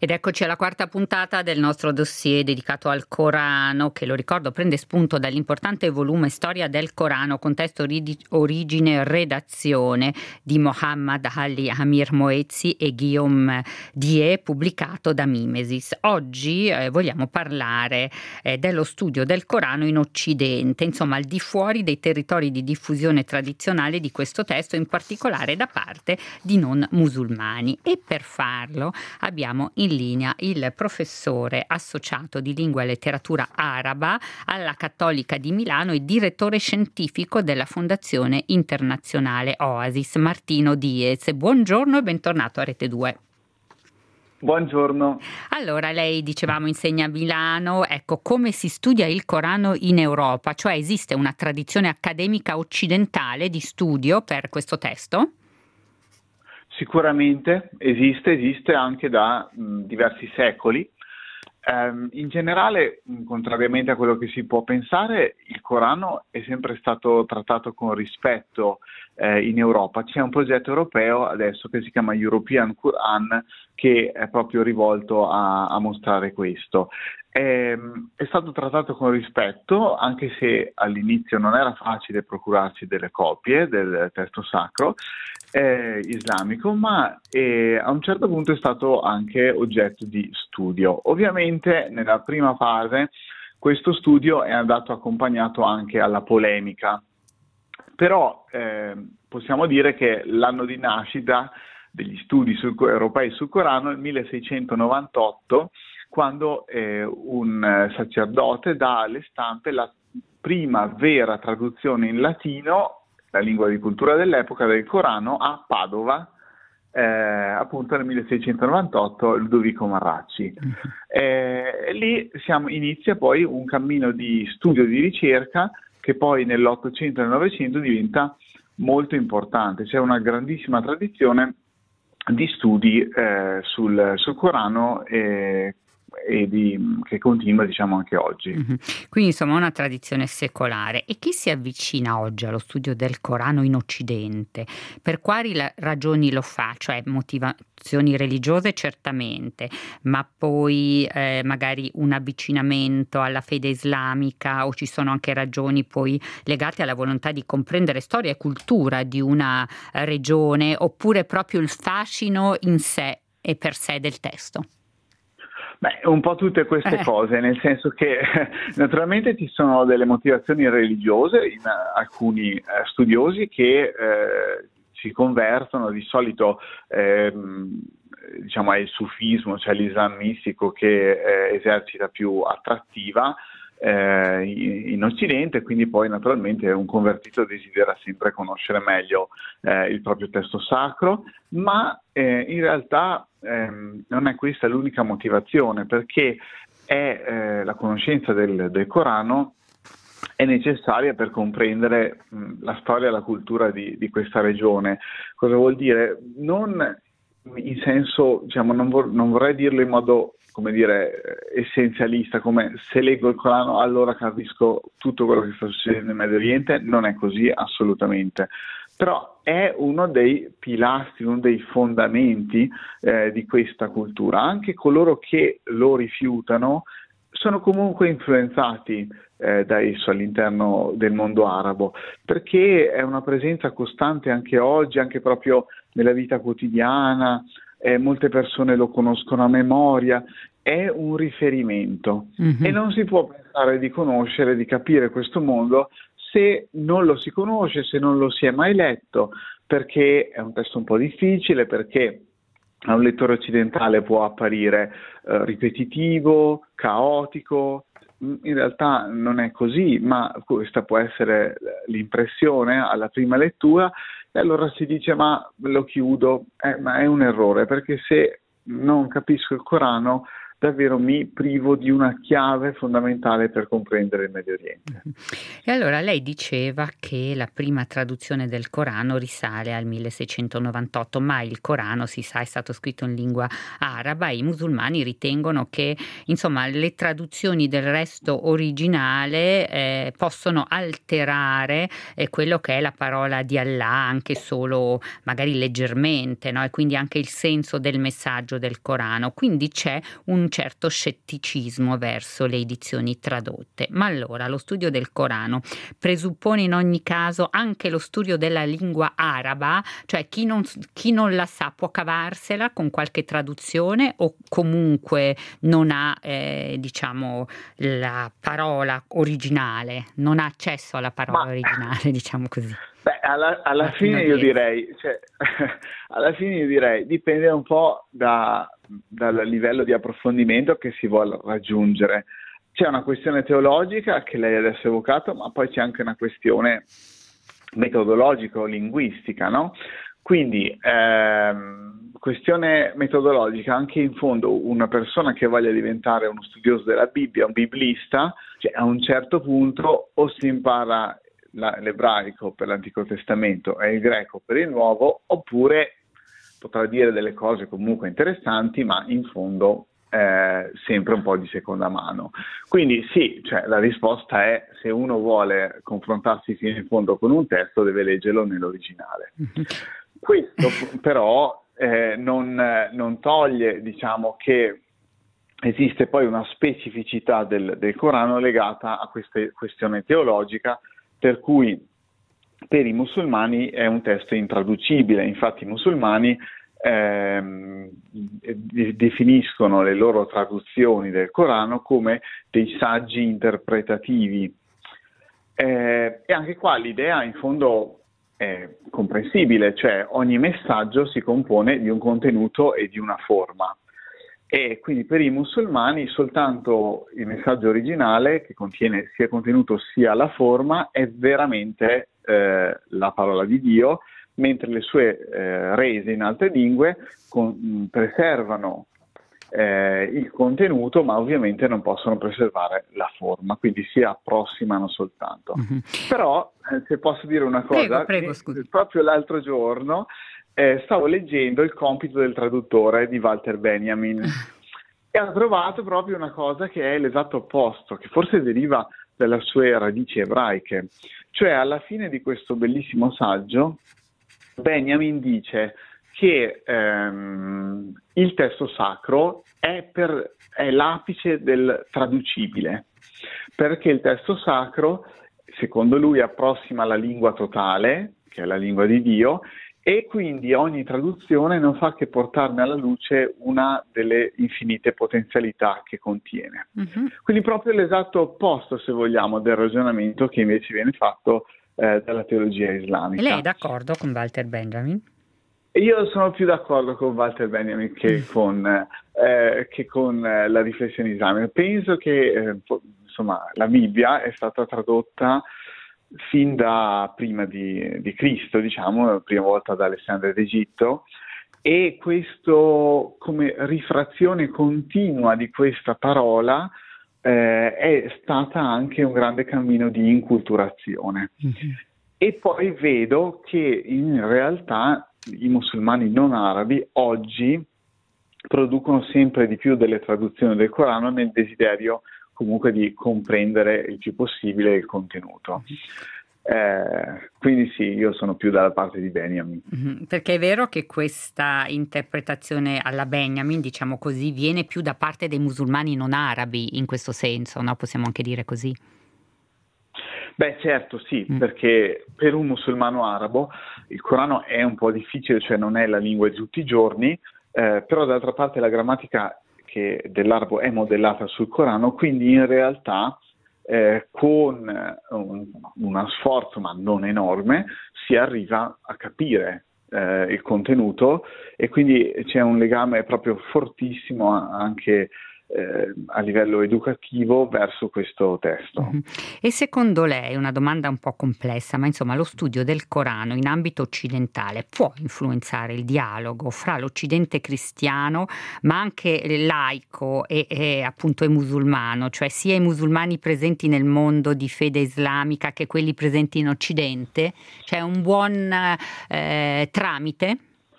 Ed eccoci alla quarta puntata del nostro dossier dedicato al Corano, che, lo ricordo, prende spunto dall'importante volume Storia del Corano, contesto, origine e redazione di Mohammad Ali Amir Moezzi e Guillaume Die, pubblicato da Mimesis. Oggi vogliamo parlare dello studio del Corano in Occidente, insomma al di fuori dei territori di diffusione tradizionale di questo testo, in particolare da parte di non musulmani. E per farlo abbiamo in linea il professore associato di lingua e letteratura araba alla Cattolica di Milano e direttore scientifico della Fondazione Internazionale Oasis, Martino Diez. Buongiorno e bentornato a Rete 2. Buongiorno. Allora, lei, dicevamo, insegna a Milano. Ecco, come si studia il Corano in Europa? Cioè, esiste una tradizione accademica occidentale di studio per questo testo? Sicuramente esiste anche da diversi secoli. In generale, contrariamente a quello che si può pensare, il Corano è sempre stato trattato con rispetto in Europa. C'è un progetto europeo adesso che si chiama European Quran, che è proprio rivolto a mostrare questo. È stato trattato con rispetto, anche se all'inizio non era facile procurarsi delle copie del testo sacro islamico, ma a un certo punto è stato anche oggetto di studio. Ovviamente nella prima fase questo studio è andato accompagnato anche alla polemica, però possiamo dire che l'anno di nascita degli studi europei sul Corano è il 1698, quando un sacerdote dà alle stampe la prima vera traduzione in latino, la lingua di cultura dell'epoca, del Corano a Padova, appunto nel 1698, Ludovico Marracci. Lì inizia poi un cammino di studio, di ricerca, che poi nell'Ottocento e nel Novecento diventa molto importante. C'è una grandissima tradizione di studi sul Corano che continua, diciamo, anche oggi. Quindi insomma una tradizione secolare. E chi si avvicina oggi allo studio del Corano in Occidente? Per quali ragioni lo fa? Cioè motivazioni religiose certamente, ma poi magari un avvicinamento alla fede islamica, o ci sono anche ragioni poi legate alla volontà di comprendere storia e cultura di una regione, oppure proprio il fascino in sé e per sé del testo? Beh, un po' tutte queste cose, nel senso che naturalmente ci sono delle motivazioni religiose in alcuni studiosi che si convertono, di solito diciamo è il sufismo, cioè l'Islam mistico, che esercita più attrattiva in Occidente, quindi poi naturalmente un convertito desidera sempre conoscere meglio il proprio testo sacro, ma in realtà non è questa l'unica motivazione, perché la conoscenza del Corano è necessaria per comprendere la storia e la cultura di questa regione. Cosa vuol dire? Non in senso, diciamo, non vorrei dirlo in modo, come dire, essenzialista, come se leggo il Corano allora capisco tutto quello che sta succedendo in Medio Oriente. Non è così, assolutamente. Però è uno dei pilastri, uno dei fondamenti di questa cultura. Anche coloro che lo rifiutano sono comunque influenzati da esso all'interno del mondo arabo, perché è una presenza costante anche oggi, anche proprio nella vita quotidiana. Molte persone lo conoscono a memoria, è un riferimento e non si può pensare di conoscere, di capire questo mondo se non lo si conosce, se non lo si è mai letto, perché è un testo un po' difficile, perché a un lettore occidentale può apparire ripetitivo, caotico. In realtà non è così, ma questa può essere l'impressione alla prima lettura, e allora si dice: ma lo chiudo, ma è un errore, perché se non capisco il Corano davvero mi privo di una chiave fondamentale per comprendere il Medio Oriente. E allora lei diceva che la prima traduzione del Corano risale al 1698, ma il Corano, si sa, è stato scritto in lingua araba e i musulmani ritengono che, insomma, le traduzioni del resto originale possono alterare quello che è la parola di Allah, anche solo magari leggermente, no? E quindi anche il senso del messaggio del Corano. Quindi c'è un certo scetticismo verso le edizioni tradotte. Ma allora lo studio del Corano presuppone in ogni caso anche lo studio della lingua araba, cioè chi non la sa può cavarsela con qualche traduzione, o comunque non ha diciamo la parola originale, non ha accesso alla parola originale, diciamo così. Beh, alla fine io direi, alla fine io direi, dipende un po' dal livello di approfondimento che si vuole raggiungere. C'è una questione teologica che lei adesso ha evocato, ma poi c'è anche una questione metodologico-linguistica, no? Quindi, questione metodologica, anche in fondo una persona che voglia diventare uno studioso della Bibbia, un biblista, cioè a un certo punto o si impara l'ebraico per l'Antico Testamento e il greco per il Nuovo, oppure potrà dire delle cose comunque interessanti, ma in fondo sempre un po' di seconda mano. Quindi sì, cioè, la risposta è: se uno vuole confrontarsi fino in fondo con un testo, deve leggerlo nell'originale. Questo però non toglie, diciamo, che esiste poi una specificità del Corano legata a questa questione teologica, per cui per i musulmani è un testo intraducibile. Infatti i musulmani definiscono le loro traduzioni del Corano come dei saggi interpretativi, e anche qua l'idea in fondo è comprensibile, cioè ogni messaggio si compone di un contenuto e di una forma. E quindi per i musulmani soltanto il messaggio originale, che contiene sia contenuto sia la forma, è veramente la parola di Dio, mentre le sue rese in altre lingue preservano il contenuto, ma ovviamente non possono preservare la forma, quindi si approssimano soltanto. Mm-hmm. Però, se posso dire una cosa, prego, proprio l'altro giorno stavo leggendo Il compito del traduttore di Walter Benjamin e ho trovato proprio una cosa che è l'esatto opposto, che forse deriva dalle sue radici ebraiche. Cioè, alla fine di questo bellissimo saggio, Benjamin dice che il testo sacro è l'apice del traducibile, perché il testo sacro, secondo lui, approssima la lingua totale, che è la lingua di Dio, e quindi ogni traduzione non fa che portarne alla luce una delle infinite potenzialità che contiene. Mm-hmm. Quindi proprio l'esatto opposto, se vogliamo, del ragionamento che invece viene fatto dalla teologia islamica. E lei è d'accordo con Walter Benjamin? Io sono più d'accordo con Walter Benjamin che con la riflessione islamica. Penso che insomma, la Bibbia è stata tradotta fin da prima di Cristo, diciamo, la prima volta da Alessandria d'Egitto, e questo, come rifrazione continua di questa parola, è stata anche un grande cammino di inculturazione. Mm-hmm. E poi vedo che in realtà i musulmani non arabi oggi producono sempre di più delle traduzioni del Corano nel desiderio comunque di comprendere il più possibile il contenuto. Quindi sì, io sono più dalla parte di Benjamin. Perché è vero che questa interpretazione alla Benjamin, diciamo così, viene più da parte dei musulmani non arabi in questo senso, no? Possiamo anche dire così? Beh, certo, sì, perché per un musulmano arabo il Corano è un po' difficile, cioè non è la lingua di tutti i giorni, però d'altra parte la grammatica dell'arabo è modellata sul Corano, quindi in realtà con uno sforzo, ma non enorme, si arriva a capire il contenuto, e quindi c'è un legame proprio fortissimo anche a livello educativo verso questo testo. E secondo lei, una domanda un po' complessa, ma insomma lo studio del Corano in ambito occidentale può influenzare il dialogo fra l'Occidente cristiano ma anche laico e appunto e musulmano, cioè sia i musulmani presenti nel mondo di fede islamica che quelli presenti in Occidente? C'è un buon tramite?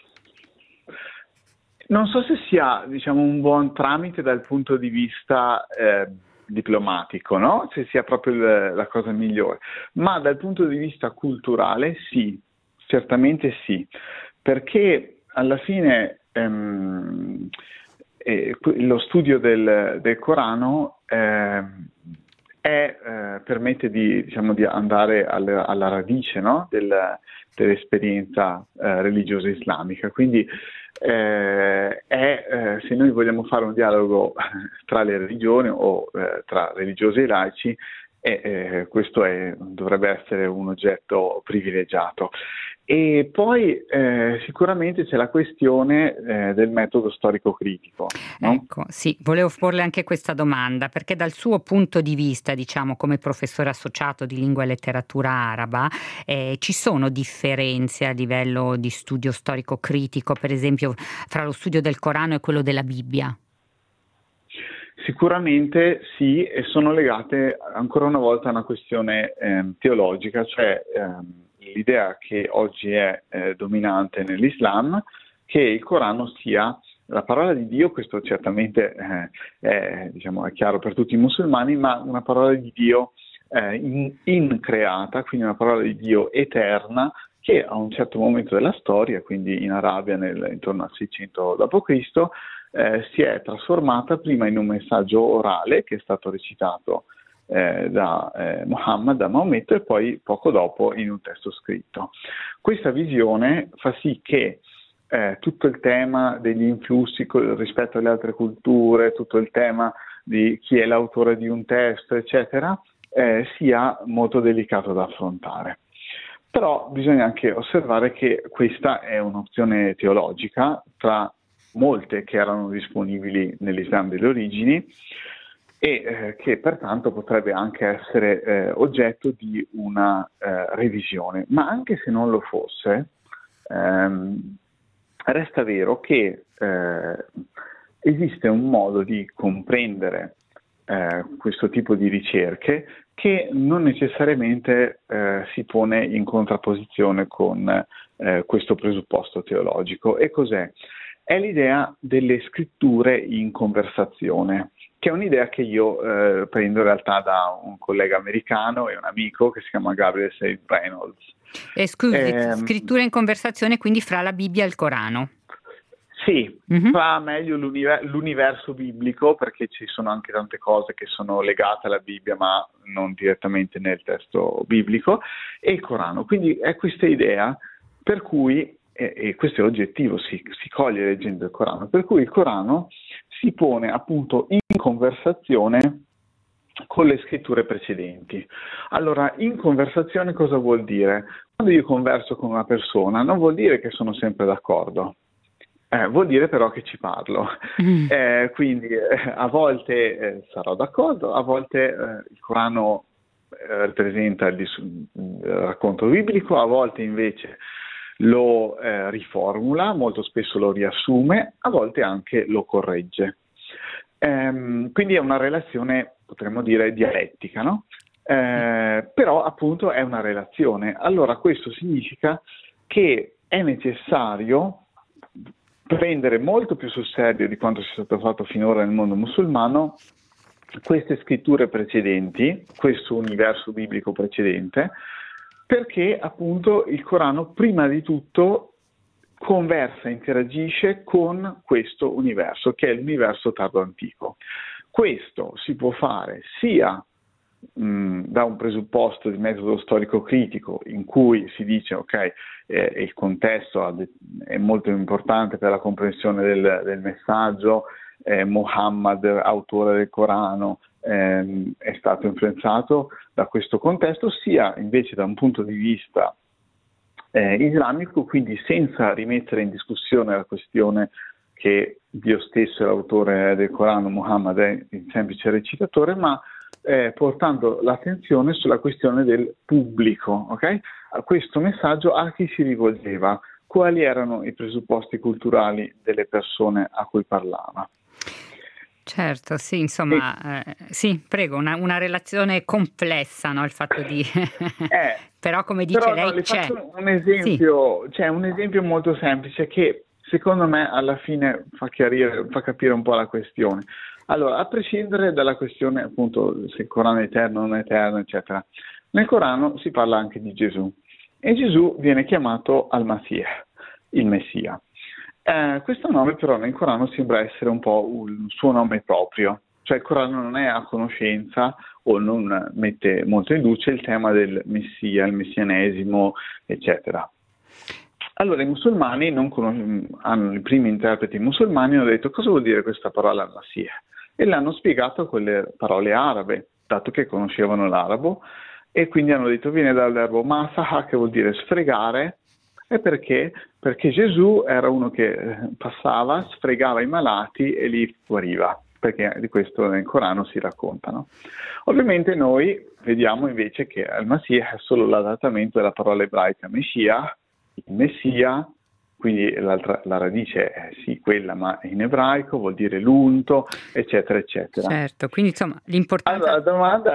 Non so se sia, diciamo, un buon tramite dal punto di vista diplomatico, no? Se sia proprio la cosa migliore, ma dal punto di vista culturale sì, certamente sì, perché alla fine lo studio del Corano permette di andare alla radice, no? Dell'esperienza religiosa islamica. Quindi se noi vogliamo fare un dialogo tra le religioni o tra religiosi e laici, questo dovrebbe essere un oggetto privilegiato. E poi sicuramente c'è la questione del metodo storico-critico, no? Ecco, sì, volevo porle anche questa domanda, perché dal suo punto di vista, diciamo, come professore associato di lingua e letteratura araba, ci sono differenze a livello di studio storico-critico, per esempio, fra lo studio del Corano e quello della Bibbia? Sicuramente sì, e sono legate ancora una volta a una questione teologica, cioè l'idea che oggi è dominante nell'Islam, che il Corano sia la parola di Dio. Questo certamente è chiaro per tutti i musulmani, ma una parola di Dio increata, quindi una parola di Dio eterna, che a un certo momento della storia, quindi in Arabia intorno al 600 d.C., si è trasformata prima in un messaggio orale che è stato recitato da Muhammad, da Maometto, e poi poco dopo in un testo scritto. Questa visione fa sì che tutto il tema degli influssi rispetto alle altre culture, tutto il tema di chi è l'autore di un testo, eccetera, sia molto delicato da affrontare. Però bisogna anche osservare che questa è un'opzione teologica tra molte che erano disponibili nell'Islam delle origini, e che pertanto potrebbe anche essere oggetto di una revisione. Ma anche se non lo fosse, resta vero che esiste un modo di comprendere questo tipo di ricerche che non necessariamente si pone in contrapposizione con questo presupposto teologico. E cos'è? È l'idea delle scritture in conversazione, che è un'idea che io prendo in realtà da un collega americano e un amico che si chiama Gabriel St. Reynolds. Scritture in conversazione quindi fra la Bibbia e il Corano? Sì, fa meglio l'universo biblico, perché ci sono anche tante cose che sono legate alla Bibbia ma non direttamente nel testo biblico, e il Corano. Quindi è questa idea per cui, e questo è oggettivo, si coglie leggendo il Corano, per cui il Corano si pone appunto in conversazione con le scritture precedenti. Allora, in conversazione cosa vuol dire? Quando io converso con una persona non vuol dire che sono sempre d'accordo. Vuol dire però che ci parlo, quindi a volte sarò d'accordo, a volte il Corano rappresenta il racconto biblico, a volte invece lo riformula, molto spesso lo riassume, a volte anche lo corregge. Quindi è una relazione, potremmo dire, dialettica, no? Però appunto è una relazione. Allora questo significa che è necessario prendere molto più sul serio di quanto sia stato fatto finora nel mondo musulmano queste scritture precedenti, questo universo biblico precedente, perché appunto il Corano prima di tutto conversa, interagisce con questo universo, che è l'universo tardo antico. Questo si può fare sia da un presupposto di metodo storico critico, in cui si dice ok, il contesto è molto importante per la comprensione del messaggio, Muhammad, autore del Corano, è stato influenzato da questo contesto, sia invece da un punto di vista islamico, quindi senza rimettere in discussione la questione che Dio stesso è l'autore del Corano, Muhammad è il semplice recitatore, ma portando l'attenzione sulla questione del pubblico, ok? Questo messaggio a chi si rivolgeva? Quali erano i presupposti culturali delle persone a cui parlava? Certo, sì, insomma, sì, prego, una relazione complessa, no? Il fatto di... però come dice però, lei no, le c'è. faccio un esempio, c'è un esempio molto semplice che secondo me alla fine fa capire un po' la questione. Allora, a prescindere dalla questione appunto se il Corano è eterno o non è eterno, eccetera, nel Corano si parla anche di Gesù e Gesù viene chiamato Al-Masih, il Messia. Questo nome però nel Corano sembra essere un po' un suo nome proprio, cioè il Corano non è a conoscenza o non mette molto in luce il tema del Messia, il messianesimo, eccetera. Allora i musulmani i primi interpreti musulmani hanno detto cosa vuol dire questa parola al-Masih e l'hanno spiegato con le parole arabe, dato che conoscevano l'arabo, e quindi hanno detto viene dal verbo masaha che vuol dire sfregare. E perché? Perché Gesù era uno che passava, sfregava i malati e li guariva, perché di questo nel Corano si raccontano. Ovviamente noi vediamo invece che al-Masih è solo l'adattamento della parola ebraica Messia, il Messia, quindi la radice è sì quella, ma in ebraico vuol dire l'unto, eccetera, eccetera. Certo, quindi insomma l'importanza... Allora,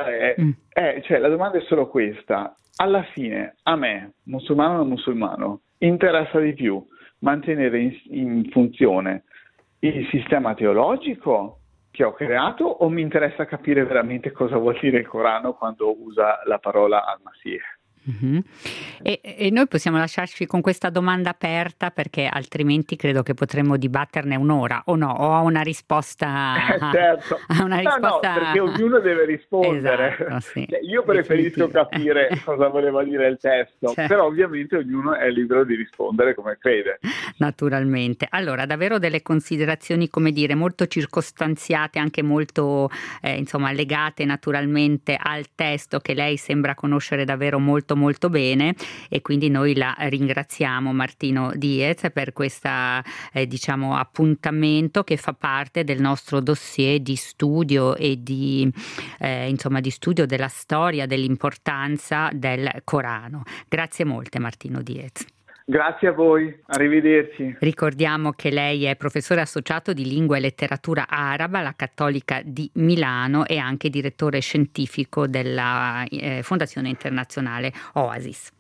la domanda è solo questa. Alla fine, a me, musulmano o non musulmano, interessa di più mantenere in funzione il sistema teologico che ho creato o mi interessa capire veramente cosa vuol dire il Corano quando usa la parola al-Masih? Uh-huh. E noi possiamo lasciarci con questa domanda aperta perché altrimenti credo che potremmo dibatterne un'ora o no, o a una risposta certo. a una risposta... No, perché ognuno deve rispondere. Esatto, sì. Io preferisco capire cosa voleva dire il testo, certo. Però ovviamente ognuno è libero di rispondere come crede. Naturalmente. Allora, davvero delle considerazioni, come dire, molto circostanziate, anche molto insomma legate naturalmente al testo che lei sembra conoscere davvero molto molto bene, e quindi noi la ringraziamo, Martino Diez, per questa diciamo appuntamento che fa parte del nostro dossier di studio e di insomma di studio della storia, dell'importanza del Corano. Grazie molte, Martino Diez. Grazie a voi, arrivederci. Ricordiamo che lei è professore associato di lingua e letteratura araba alla Cattolica di Milano e anche direttore scientifico della Fondazione Internazionale Oasis.